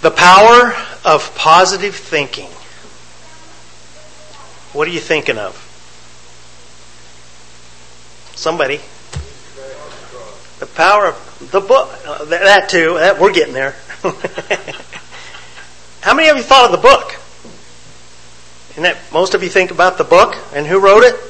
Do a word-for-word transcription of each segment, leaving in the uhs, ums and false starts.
The power of positive thinking. What are you thinking of? Somebody. The power of the book. Uh, that too. That, we're getting there. How many of you thought of the book? Isn't that most of you think about the book? And who wrote it?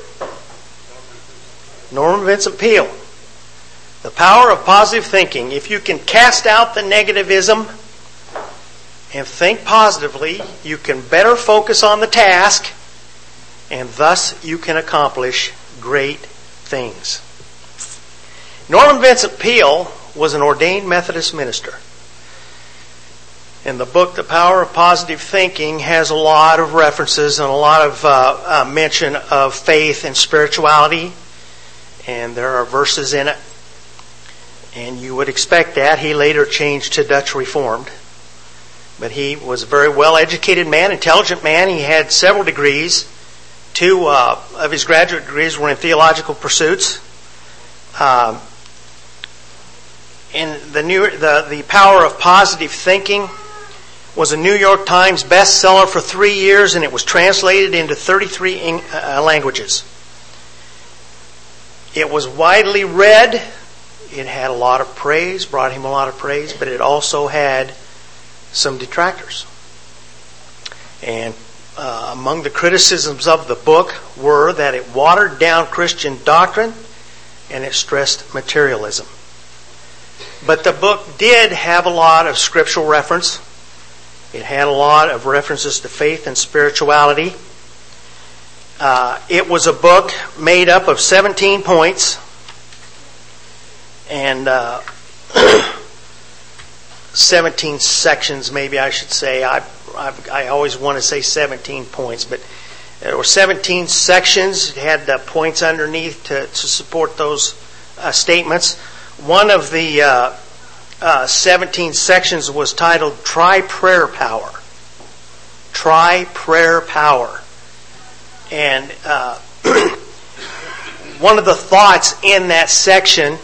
Norman Vincent Peale. The power of positive thinking. If you can cast out the negativism and think positively, you can better focus on the task, and thus you can accomplish great things. Norman Vincent Peale was an ordained Methodist minister. And the book, The Power of Positive Thinking, has a lot of references and a lot of uh, uh, mention of faith and spirituality. And there are verses in it. And you would expect that. He later changed to Dutch Reformed. But he was a very well-educated man, intelligent man. He had several degrees. Two uh, of his graduate degrees were in theological pursuits. Um, and the, new, the, the Power of Positive Thinking was a New York Times bestseller for three years, and it was translated into thirty-three ing- uh, languages. It was widely read. It had a lot of praise, brought him a lot of praise, but it also had some detractors. And uh, among the criticisms of the book were that it watered down Christian doctrine and it stressed materialism. But the book did have a lot of scriptural reference. It had a lot of references to faith and spirituality. Uh, it was a book made up of seventeen points. And uh, seventeen sections, maybe I should say. I, I I always want to say seventeen points, but there were seventeen sections. It had uh, points underneath to, to support those uh, statements. One of the uh, uh, seventeen sections was titled Try Prayer Power. Try Prayer Power. And uh, one of the thoughts in that section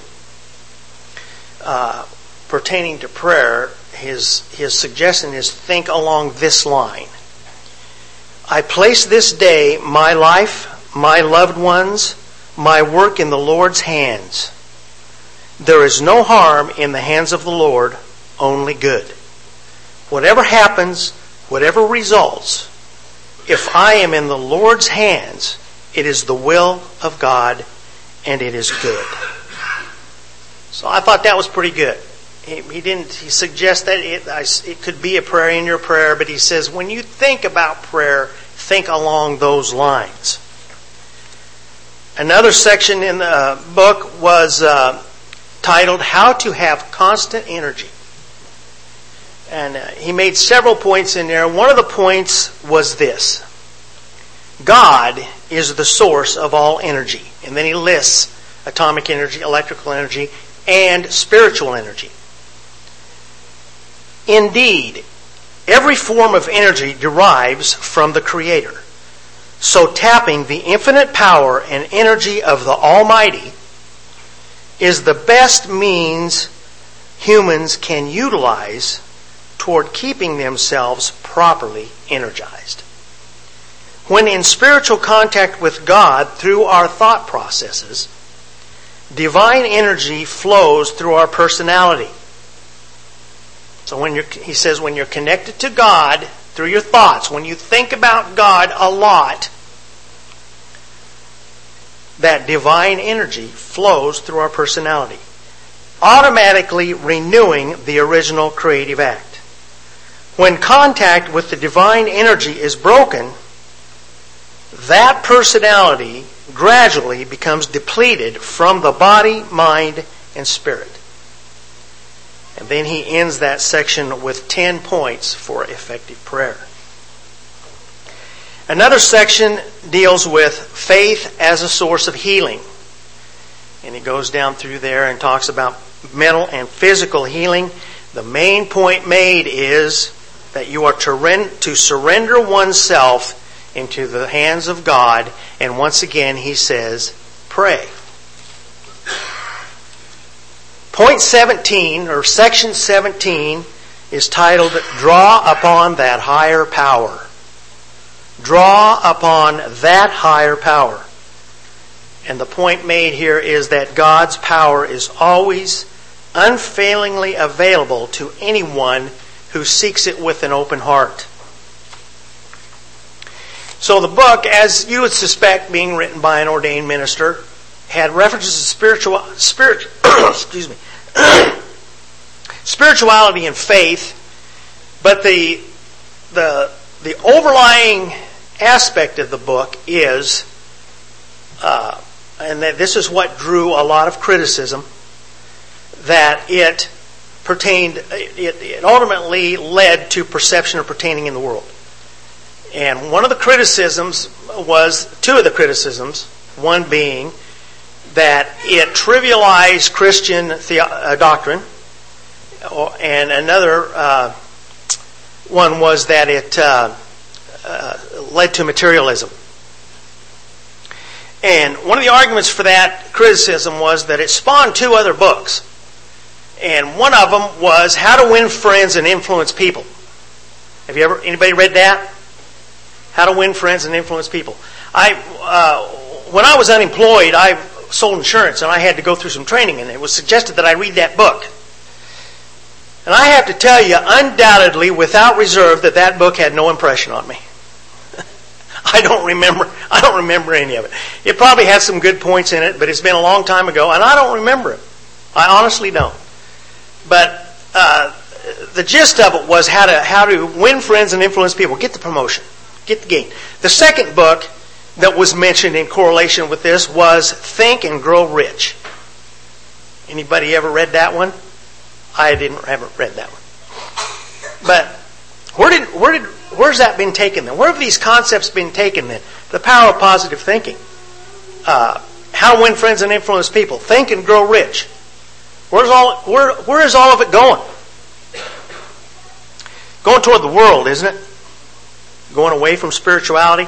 Uh, pertaining to prayer, his his suggestion is think along this line. I place this day my life, my loved ones, my work in the Lord's hands. There is no harm in the hands of the Lord, only good. Whatever happens, whatever results, if I am in the Lord's hands, it is the will of God and it is good. So I thought that was pretty good. He, he didn't. He suggests that it, I, it could be a prayer in your prayer, but he says when you think about prayer, think along those lines. Another section in the book was uh, titled "How to Have Constant Energy," and uh, he made several points in there. One of the points was this: God is the source of all energy, and then he lists atomic energy, electrical energy, and spiritual energy. Indeed, every form of energy derives from the Creator. So tapping the infinite power and energy of the Almighty is the best means humans can utilize toward keeping themselves properly energized. When in spiritual contact with God through our thought processes, divine energy flows through our personality. So when you're, he says, when you're connected to God through your thoughts, when you think about God a lot, that divine energy flows through our personality, automatically renewing the original creative act. When contact with the divine energy is broken, that personality gradually becomes depleted from the body, mind, and spirit. And then he ends that section with ten points for effective prayer. Another section deals with faith as a source of healing. And he goes down through there and talks about mental and physical healing. The main point made is that you are to, rend- to surrender oneself into the hands of God. And once again, he says, pray. Point seventeen, or section seventeen, is titled, Draw Upon That Higher Power. Draw upon that higher power. And the point made here is that God's power is always unfailingly available to anyone who seeks it with an open heart. So the book, as you would suspect, being written by an ordained minister, had references to spiritual, spirit, excuse me, spirituality and faith, but the the the overlying aspect of the book is, uh, and that this is what drew a lot of criticism, that it pertained, it, it ultimately led to perception of pertaining in the world. And one of the criticisms was, two of the criticisms, one being that it trivialized Christian the, uh, doctrine, and another uh, one was that it uh, uh, led to materialism. And one of the arguments for that criticism was that it spawned two other books. And one of them was How to Win Friends and Influence People. Have you ever, anybody read that? How to Win Friends and Influence People. I, uh, when I was unemployed, I sold insurance and I had to go through some training, and it was suggested that I read that book. And I have to tell you, undoubtedly, without reserve, that that book had no impression on me. I don't remember. I don't remember any of it. It probably has some good points in it, but it's been a long time ago, and I don't remember it. I honestly don't. But uh, the gist of it was how to how to win friends and influence people, get the promotion, get the gain. The second book that was mentioned in correlation with this was Think and Grow Rich. Anybody ever read that one? I didn't haven't read that one. But where did where did where's that been taken then? Where have these concepts been taken then? The power of positive thinking. Uh, how to win friends and influence people. Think and grow rich. Where's all where where is all of it going? Going toward the world, isn't it? Going away from spirituality.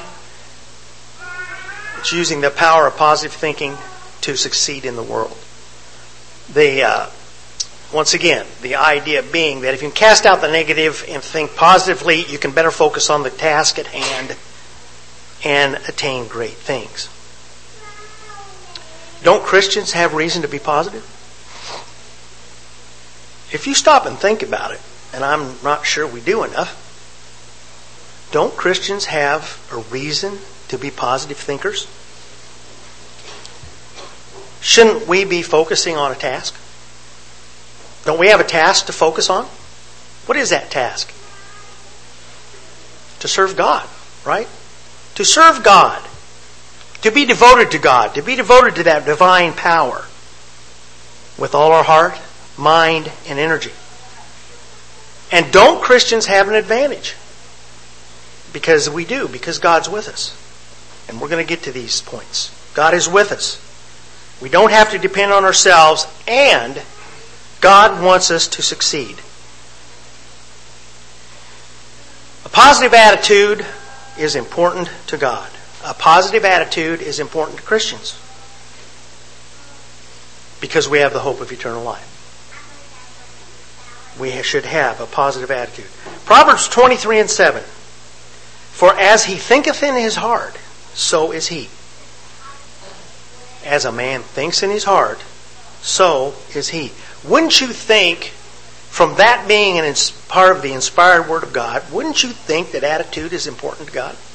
It's using the power of positive thinking to succeed in the world. The uh, once again, the idea being that if you can cast out the negative and think positively, you can better focus on the task at hand and attain great things. Don't Christians have reason to be positive? If you stop and think about it, and I'm not sure we do enough, don't Christians have a reason to be positive thinkers? Shouldn't we be focusing on a task? Don't we have a task to focus on? What is that task? To serve God, right? To serve God. To be devoted to God. To be devoted to that divine power with all our heart, mind, and energy. And don't Christians have an advantage? Because we do, because God's with us. And we're going to get to these points. God is with us. We don't have to depend on ourselves, and God wants us to succeed. A positive attitude is important to God. A positive attitude is important to Christians because we have the hope of eternal life. We should have a positive attitude. Proverbs twenty-three and seven. For as he thinketh in his heart, so is he. As a man thinks in his heart, so is he. Wouldn't you think, from that being an ins- part of the inspired Word of God, wouldn't you think that attitude is important to God?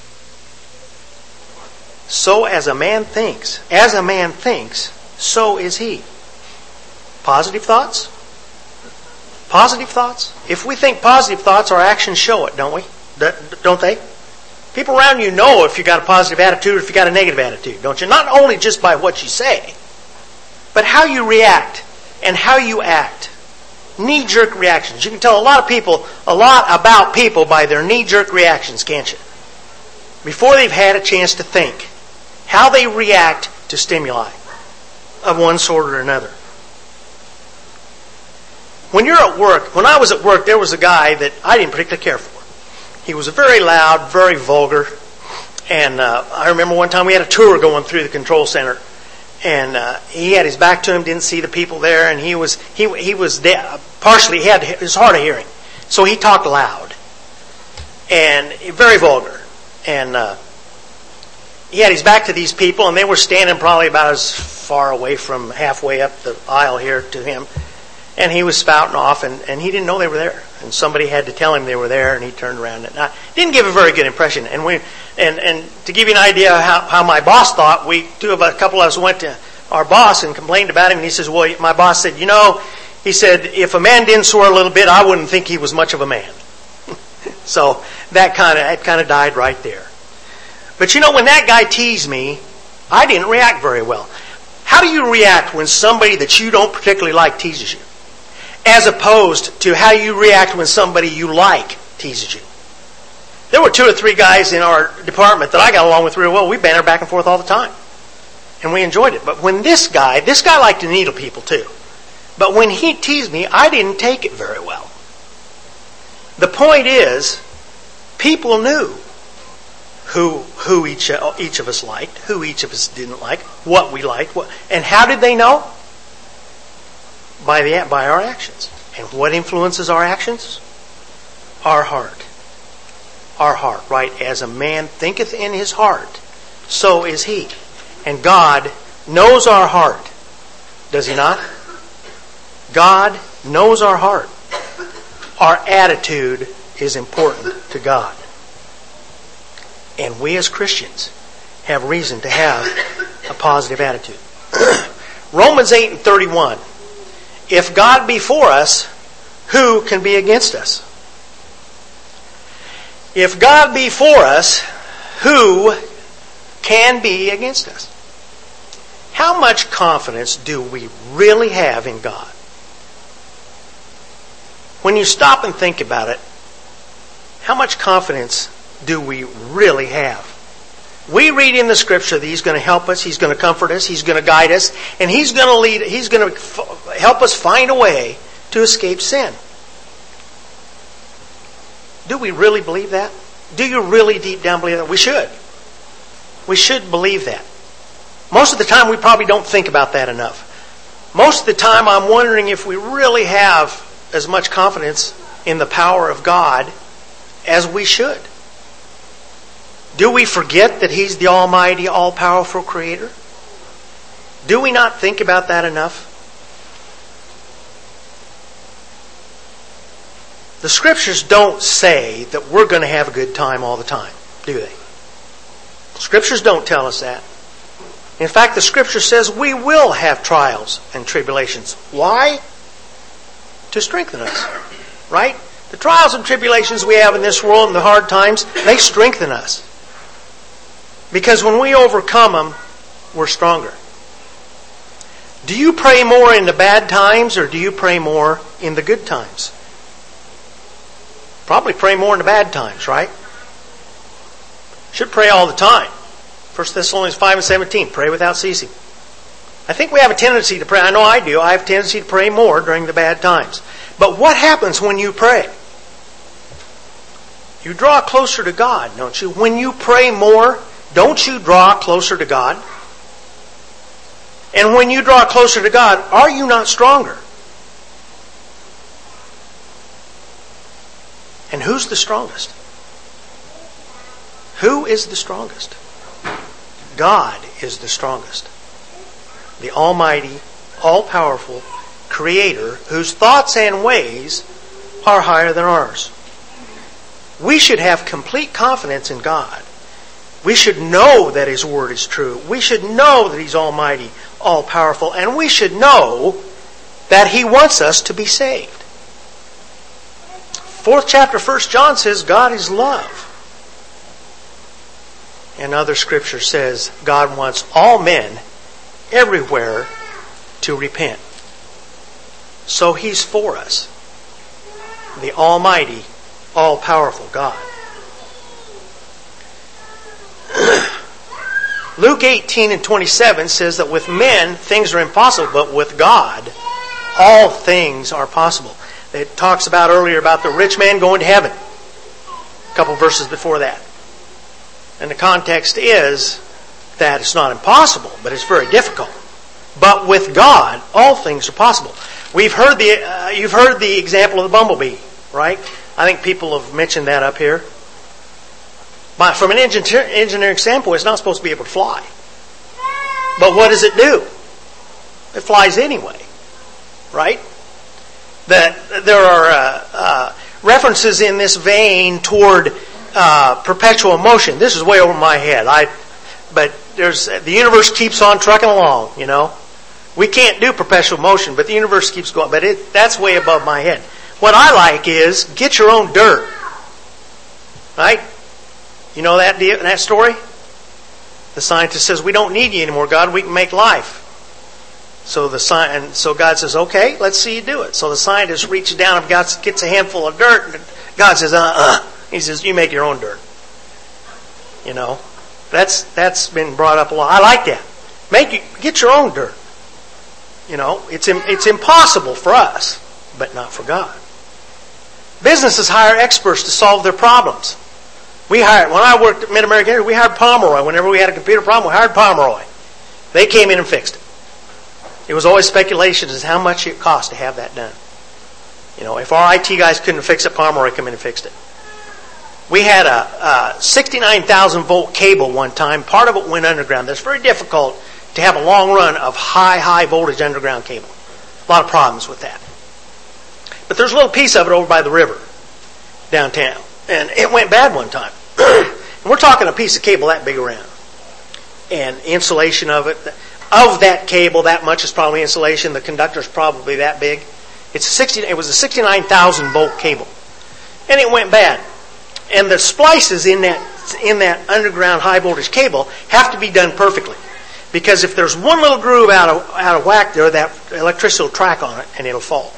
So as a man thinks, as a man thinks, so is he. Positive thoughts? Positive thoughts? If we think positive thoughts, our actions show it, don't we? Don't they? People around you know if you got a positive attitude or if you got a negative attitude, don't you? Not only just by what you say, but how you react and how you act. Knee-jerk reactions. You can tell a lot of people, a lot about people by their knee-jerk reactions, can't you? Before they've had a chance to think. How they react to stimuli of one sort or another. When you're at work, when I was at work, there was a guy that I didn't particularly care for. He was very loud, very vulgar. And uh, I remember one time we had a tour going through the control center. And uh, he had his back to him, didn't see the people there, and he was he he was de- partially he had his hard of hearing. So he talked loud and very vulgar. And uh, he had his back to these people, and they were standing probably about as far away from halfway up the aisle here to him. And he was spouting off, and, and he didn't know they were there. And somebody had to tell him they were there, and he turned around. And I didn't give a very good impression. And we, and, and to give you an idea of how, how my boss thought, we two of a couple of us went to our boss and complained about him. And he says, well, my boss said, you know, he said, if a man didn't swear a little bit, I wouldn't think he was much of a man. So that kind of it kind of died right there. But you know, when that guy teased me, I didn't react very well. How do you react when somebody that you don't particularly like teases you? As opposed to how you react when somebody you like teases you. There were two or three guys in our department that I got along with real well. We bantered back and forth all the time. And we enjoyed it. But when this guy, this guy liked to needle people too. But when he teased me, I didn't take it very well. The point is, people knew who who each each of us liked, who each of us didn't like, what we liked, what, and how did they know? By the by our actions. And what influences our actions? Our heart. Our heart, right? As a man thinketh in his heart, so is he. And God knows our heart. Does he not? God knows our heart. Our attitude is important to God. And we as Christians have reason to have a positive attitude. Romans eight and thirty-one. If God be for us, who can be against us? If God be for us, who can be against us? How much confidence do we really have in God? When you stop and think about it, how much confidence do we really have? We read in the Scripture that He's going to help us, He's going to comfort us, He's going to guide us, and He's going to lead, He's going to f- help us find a way to escape sin. Do we really believe that? Do you really deep down believe that? We should. We should believe that. Most of the time we probably don't think about that enough. Most of the time I'm wondering if we really have as much confidence in the power of God as we should. Do we forget that He's the almighty, all-powerful Creator? Do we not think about that enough? The Scriptures don't say that we're going to have a good time all the time, do they? The Scriptures don't tell us that. In fact, the Scripture says we will have trials and tribulations. Why? To strengthen us, right? The trials and tribulations we have in this world and the hard times, they strengthen us. Because when we overcome them, we're stronger. Do you pray more in the bad times or do you pray more in the good times? Probably pray more in the bad times, right? Should pray all the time. First Thessalonians five and seventeen, pray without ceasing. I think we have a tendency to pray. I know I do. I have a tendency to pray more during the bad times. But what happens when you pray? You draw closer to God, don't you? When you pray more, don't you draw closer to God? And when you draw closer to God, are you not stronger? And who's the strongest? Who is the strongest? God is the strongest. The almighty, all-powerful Creator whose thoughts and ways are higher than ours. We should have complete confidence in God. We should know that His Word is true. We should know that He's almighty, all-powerful, and we should know that He wants us to be saved. Fourth chapter, First John says God is love. And other Scripture says God wants all men everywhere to repent. So He's for us. The almighty, all-powerful God. Luke eighteen and twenty-seven says that with men things are impossible, but with God all things are possible. It talks about earlier about the rich man going to heaven. A couple verses before that. And the context is that it's not impossible, but it's very difficult. But with God, all things are possible. We've heard the uh, you've heard the example of the bumblebee. right? I think people have mentioned that up here. But from an engineer, engineering standpoint, it's not supposed to be able to fly. But what does it do? It flies anyway, right? That there are uh, uh, references in this vein toward uh, perpetual motion. This is way over my head. I, but there's the universe keeps on trucking along. You know, we can't do perpetual motion, but the universe keeps going. But it, that's way above my head. What I like is get your own dirt, right? You know that that story? The scientist says, we don't need you anymore, God. We can make life. So the sci- and so God says, okay, let's see you do it. So the scientist reaches down and gets a handful of dirt. And God says, uh-uh. He says, you make your own dirt. You know, that's that's been brought up a lot. I like that. Make you, get your own dirt. You know, it's it's impossible for us, but not for God. Businesses hire experts to solve their problems. We hired, when I worked at Mid-American, we hired Pomeroy. Whenever we had a computer problem, we hired Pomeroy. They came in and fixed it. It was always speculation as to how much it cost to have that done. You know, if our I T guys couldn't fix it, Pomeroy came in and fixed it. We had a, a sixty-nine thousand volt cable one time. Part of it went underground. It's very difficult to have a long run of high, high voltage underground cable. A lot of problems with that. But there's a little piece of it over by the river downtown. And it went bad one time. And we're talking a piece of cable that big around. And insulation of it. Of that cable, that much is probably insulation. The conductor is probably that big. It's a sixty. It was a sixty-nine thousand volt cable. And it went bad. And the splices in that in that underground high voltage cable have to be done perfectly. Because if there's one little groove out of, out of whack there, that electricity will track on it and it'll fall.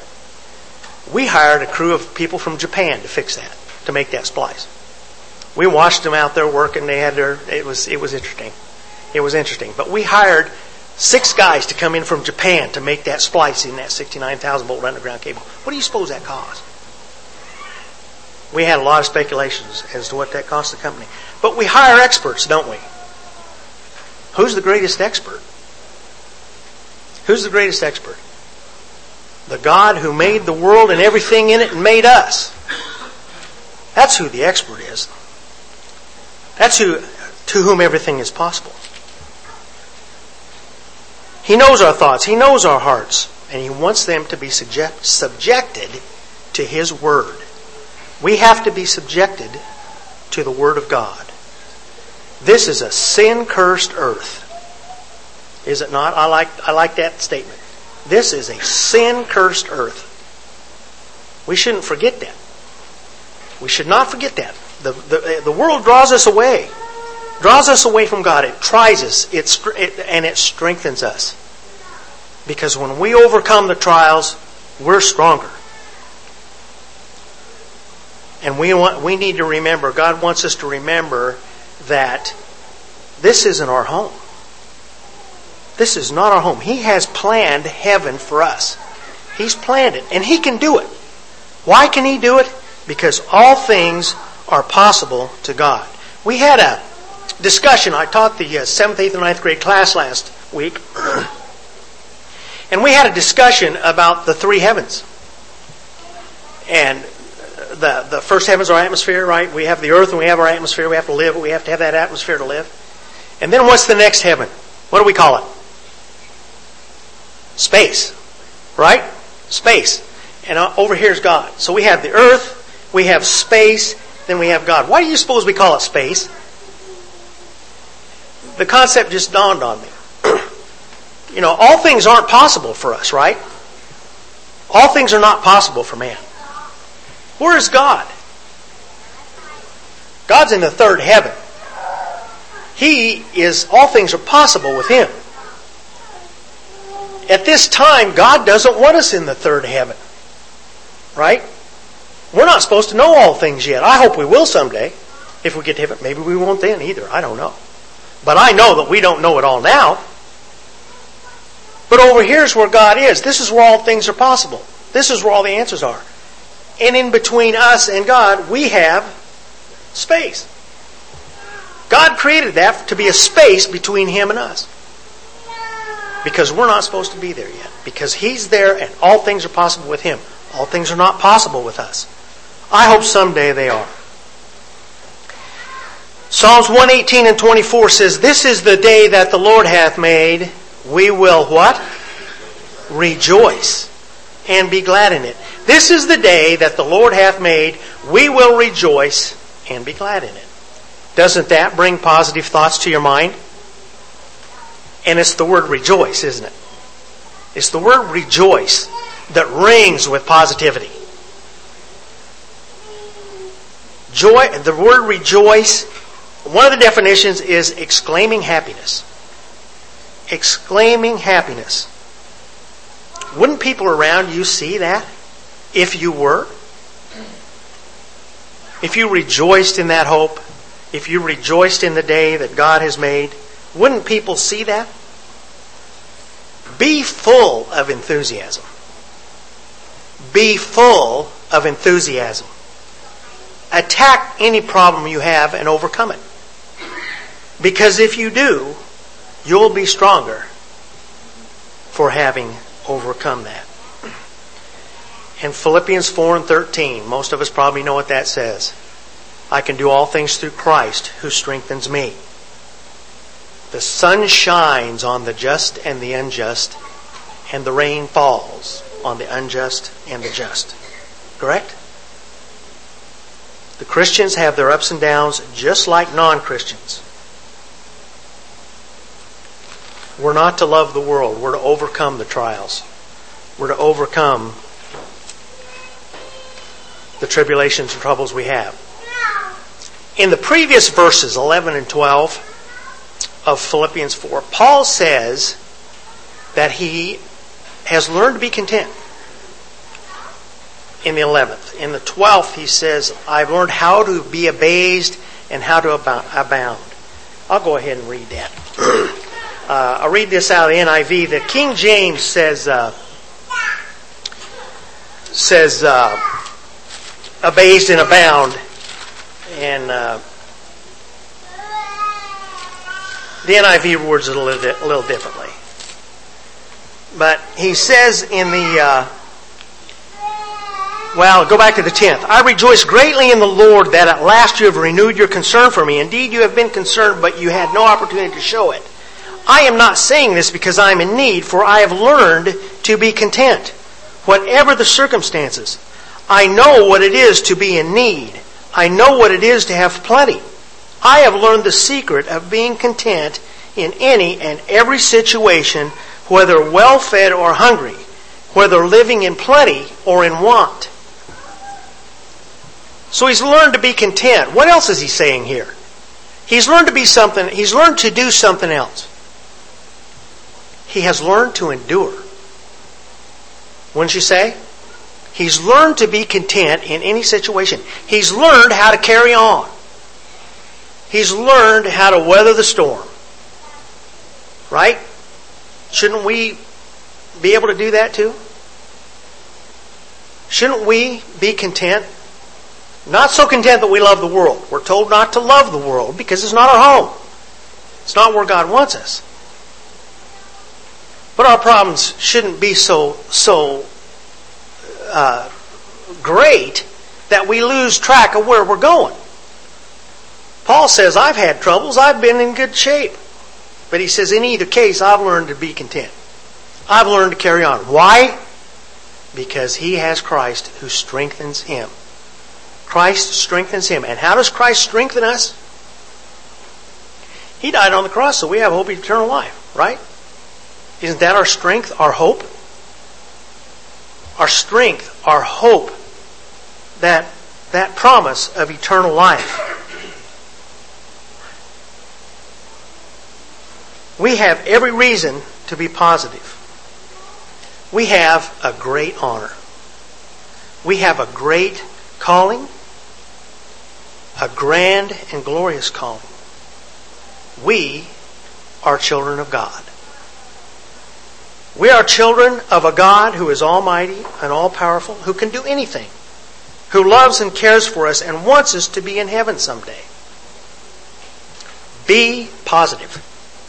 We hired a crew of people from Japan to fix that, to make that splice. We watched them out there working. They had their, it was, it was interesting. It was interesting. But we hired six guys to come in from Japan to make that splice in that sixty-nine thousand volt underground cable. What do you suppose that cost? We had a lot of speculations as to what that cost the company. But we hire experts, don't we? Who's the greatest expert? Who's the greatest expert? The God who made the world and everything in it and made us. That's who the expert is. That's who, to whom everything is possible. He knows our thoughts. He knows our hearts. And He wants them to be subject, subjected to His Word. We have to be subjected to the Word of God. This is a sin-cursed earth. Is it not? I like, I like that statement. This is a sin-cursed earth. We shouldn't forget that. We should not forget that. The, the, the world draws us away. Draws us away from God. It tries us. It, it, and it strengthens us. Because when we overcome the trials, we're stronger. And we want, we need to remember, God wants us to remember that this isn't our home. This is not our home. He has planned heaven for us. He's planned it. And He can do it. Why can He do it? Because all things are possible to God. We had a discussion. I taught the uh, seventh, eighth, and ninth grade class last week. And we had a discussion about the three heavens. And the, the first heaven's our atmosphere, right? We have the earth and we have our atmosphere. We have to live. We have to have that atmosphere to live. And then what's the next heaven? What do we call it? Space. Right? Space. And over here's God. So we have the earth, we have space, then we have God. Why do you suppose we call it space? The concept just dawned on me. You know, all things aren't possible for us, right? All things are not possible for man. Where is God? God's in the third heaven. He is, all things are possible with Him. At this time, God doesn't want us in the third heaven. Right? We're not supposed to know all things yet. I hope we will someday. If we get to heaven, maybe we won't then either. I don't know. But I know that we don't know it all now. But over here's where God is. This is where all things are possible. This is where all the answers are. And in between us and God, we have space. God created that to be a space between Him and us. Because we're not supposed to be there yet. Because He's there and all things are possible with Him. All things are not possible with us. I hope someday they are. Psalms one eighteen and twenty-four says, "This is the day that the Lord hath made. We will" what? "Rejoice and be glad in it." This is the day that the Lord hath made. We will rejoice and be glad in it. Doesn't that bring positive thoughts to your mind? And it's the word rejoice, isn't it? It's the word rejoice that rings with positivity. Joy, the word rejoice, one of the definitions is exclaiming happiness. Exclaiming happiness. Wouldn't people around you see that if you were? If you rejoiced in that hope, if you rejoiced in the day that God has made, wouldn't people see that? Be full of enthusiasm. Be full of enthusiasm. Attack any problem you have and overcome it. Because if you do, you'll be stronger for having overcome that. In Philippians four and thirteen, most of us probably know what that says. I can do all things through Christ who strengthens me. The sun shines on the just and the unjust, and the rain falls on the unjust and the just. Correct? The Christians have their ups and downs just like non-Christians. We're not to love the world. We're to overcome the trials. We're to overcome the tribulations and troubles we have. In the previous verses, eleven and twelve of Philippians four, Paul says that he has learned to be content. In the eleventh. In the twelfth, he says, I've learned how to be abased and how to abound. I'll go ahead and read that. uh, I'll read this out of the N I V. The King James says, uh, says, uh, abased and abound. And uh, the N I V words it a little, a little differently. But he says in the, uh, well, go back to the tenth. I rejoice greatly in the Lord that at last you have renewed your concern for me. Indeed, you have been concerned, but you had no opportunity to show it. I am not saying this because I am in need, for I have learned to be content, whatever the circumstances. I know what it is to be in need. I know what it is to have plenty. I have learned the secret of being content in any and every situation, whether well-fed or hungry, whether living in plenty or in want. So he's learned to be content. What else is he saying here? He's learned to be something, he's learned to do something else. He has learned to endure. Wouldn't you say? He's learned to be content in any situation. He's learned how to carry on. He's learned how to weather the storm. Right? Shouldn't we be able to do that too? Shouldn't we be content? Not so content that we love the world. We're told not to love the world because it's not our home. It's not where God wants us. But our problems shouldn't be so so uh, great that we lose track of where we're going. Paul says, I've had troubles. I've been in good shape. But he says, in either case, I've learned to be content. I've learned to carry on. Why? Because he has Christ who strengthens him. Christ strengthens him. And how does Christ strengthen us? He died on the cross so we have hope of eternal life, right? Isn't that our strength, our hope? Our strength, our hope, that, that promise of eternal life. We have every reason to be positive. We have a great honor. We have a great calling, a grand and glorious calling. We are children of God. We are children of a God who is almighty and all-powerful, who can do anything, who loves and cares for us and wants us to be in heaven someday. Be positive.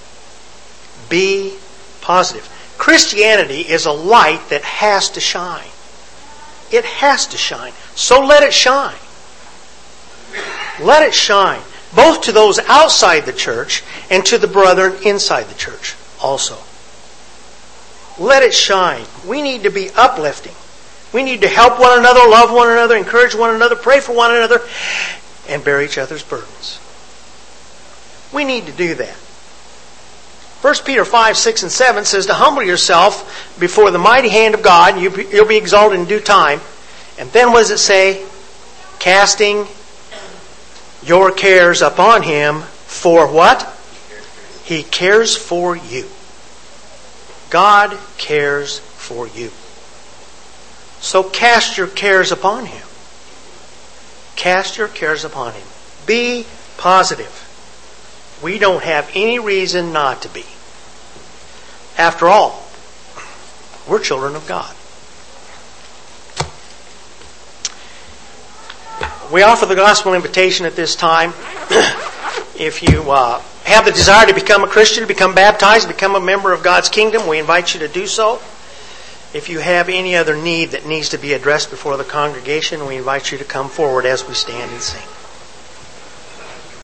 Be positive. Christianity is a light that has to shine. It has to shine. So let it shine. Let it shine. Both to those outside the church and to the brethren inside the church also. Let it shine. We need to be uplifting. We need to help one another, love one another, encourage one another, pray for one another, and bear each other's burdens. We need to do that. First Peter five, six, and seven says to humble yourself before the mighty hand of God, and you'll be exalted in due time. And then what does it say? Casting your cares upon Him for what? He cares for you. God cares for you. So cast your cares upon Him. Cast your cares upon Him. Be positive. We don't have any reason not to be. After all, we're children of God. We offer the gospel invitation at this time. If you uh, have the desire to become a Christian, to become baptized, become a member of God's kingdom, we invite you to do so. If you have any other need that needs to be addressed before the congregation, we invite you to come forward as we stand and sing.